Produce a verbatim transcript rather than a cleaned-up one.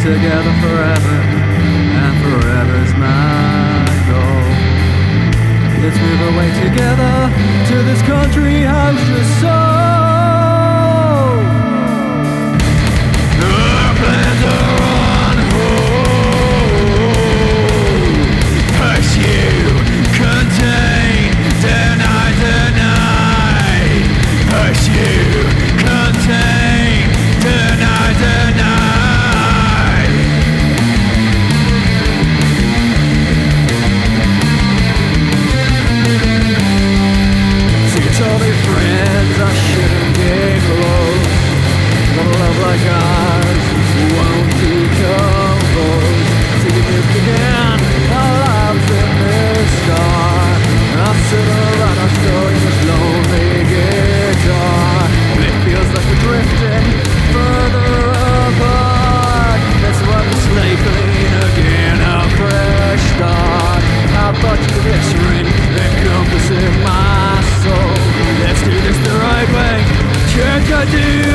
together forever, and forever's my goal. Let's move away together to this country house just so. Our plans are on hold. Pursue, contain, deny, deny. Pursue, contain, deny, deny. All these friends I shouldn't get close. But a love like ours won't decompose. See if again our lives in this star. I sit around our story with lonely guitar. It feels like we're drifting further apart. Let's run the slate clean again, a fresh start. I thought you this ring encompassing my soul. Let's do this the right way. Check I do.